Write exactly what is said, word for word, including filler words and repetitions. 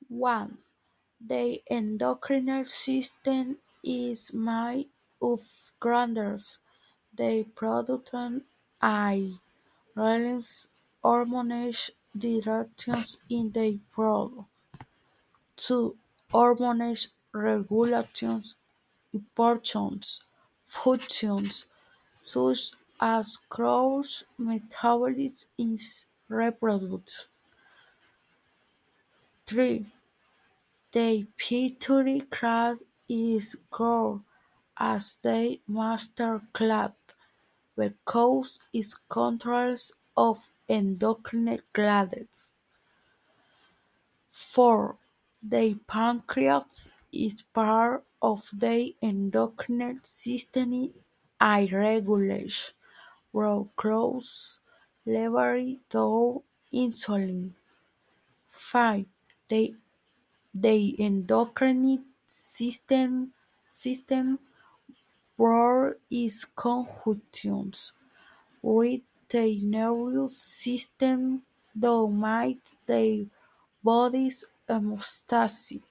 one. The endocrine system is made of glands. They produce I release hormones directions in the body. two. Hormones regulations important functions such as growth, metabolism and reproduction. three. The pituitary gland is called as the master gland because it controls of endocrine glands. four. The pancreas is part of the endocrine system. It regulates blood glucose levels through insulin. five. The, the endocrine system system works in conjunction with the nervous system to maintain the body's homeostasis.